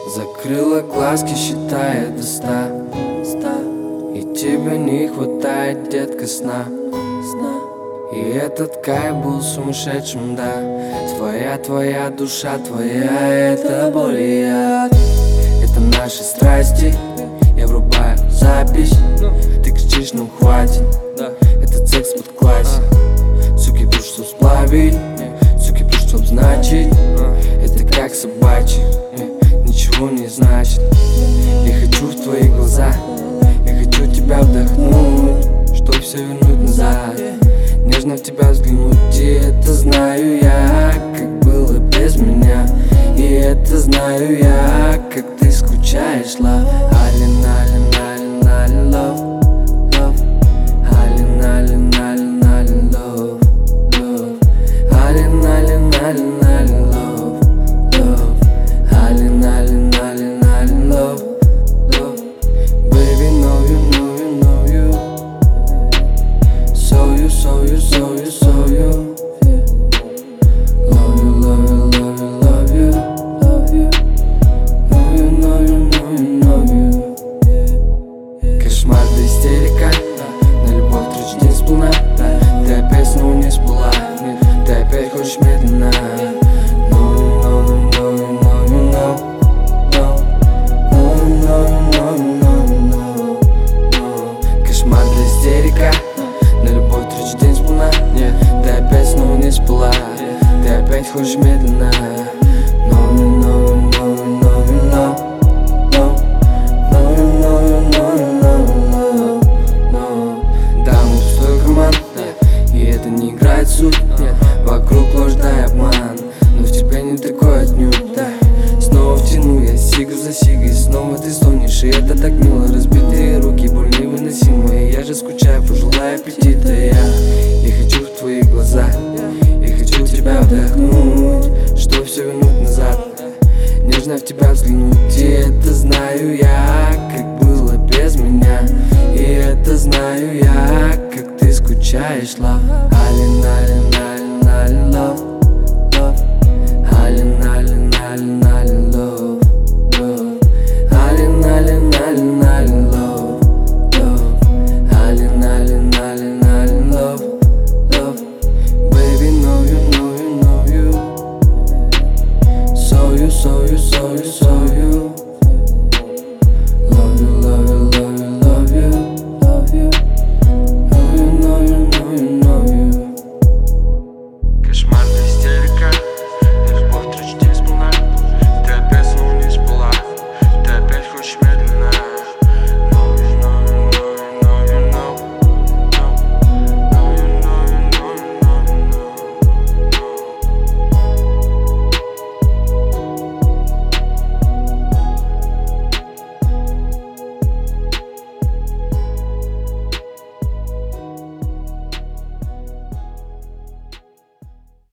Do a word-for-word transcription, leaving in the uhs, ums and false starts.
Закрыла глазки, считая до ста. И тебе не хватает, детка, сна. И этот кайф был сумасшедшим, да. Твоя, твоя душа, твоя, это боль и яд. Это наши страсти. Я врубаю запись. Ты кричишь, нам хватит. Этот секс под классик. Суки душ, чтоб сплавить. Суки душ, чтоб значить. Это как собачий, ничего не значит. Я хочу в твои глаза. Я хочу тебя вдохнуть, чтоб все вернуть назад. Нежно в тебя взглянуть, и это знаю я, как было без меня. И это знаю я, как ты скучаешь, love. Алин, алин, алин, алин, love, love. Алин, алин, алин, алин, love, love. Алин, алин, алин, алин, love, love. Алин, алин, алин, алин, love, love. Baby, know you, know you, know you. So you, so you, so you, so you. Love you, love you, love you, love you, love you. Know you, know you, know you, know you. Кошмар да истерика, на любовь тричь день сполна. Ты опять снова не спала, ты опять хочешь медленно. Know you, know you, know you, know you, know. Know you, know you, know you, know you, know, know. Кошмар да истерика, на любовь тричь день сполна. Ты опять снова не спала, ты опять хочешь медленно. Know you, know you, know you, know you, know. Know you, know you, know you, know you, know, know. Да, мы пустой карман, и это не играет суть. Вокруг ложь да и обман, но в тебе не такой отнюдь, да. Снова втяну я сига за сигой, снова ты стонешь, и это так мило. Разбитые руки, боль невыносимая. Я же скучаю, пожелаю аппетита. Я, я хочу в твои глаза, я хочу тебя вдохнуть, чтоб все вернуть назад. Нежно в тебя взглянуть, и это знаю я, как было без меня. И это знаю я, как ты скучаешь, love. Алин, алин, алин, алин, love, love. Алин, алин, алин, алин, love, love. Алин, алин, алин, алин, love, love. Алин, алин, алин, алин, love, love. Baby, know you, know you, know you. So you, so you, so you, so you.